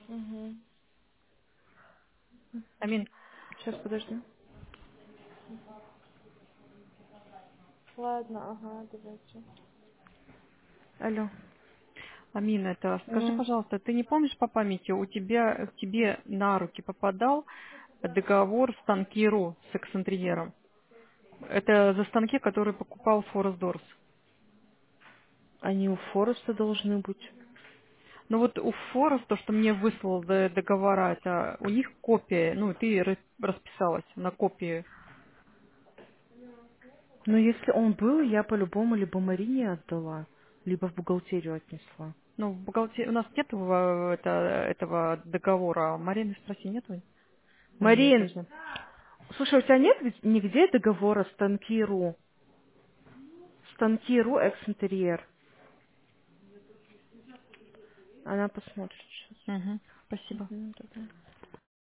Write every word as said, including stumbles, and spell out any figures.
Угу. Амин, Сейчас, подожди. Ладно, ага, давайте. Алло. Амин, это скажи, М. пожалуйста, ты не помнишь по памяти, у тебя к тебе на руки попадал договор станки.ру с эксцентрьером? Это за станки, которые покупал Форест Дорс. Они у Фореста должны быть. Ну вот у Форест, то, что мне выслал д- договора, это у них копия, ну ты рас- расписалась на копии. Но если он был, я по-любому либо Марине отдала, либо в бухгалтерию отнесла. Ну, в бухгалтерии у нас нет этого, это- этого договора. Марины спроси, нету? А, нет, Марин, точно. слушай, у тебя нет ведь нигде договора станки.ру? Станки.ру экс-интерьер. Она посмотрит сейчас. Угу, спасибо. Мгм, давай.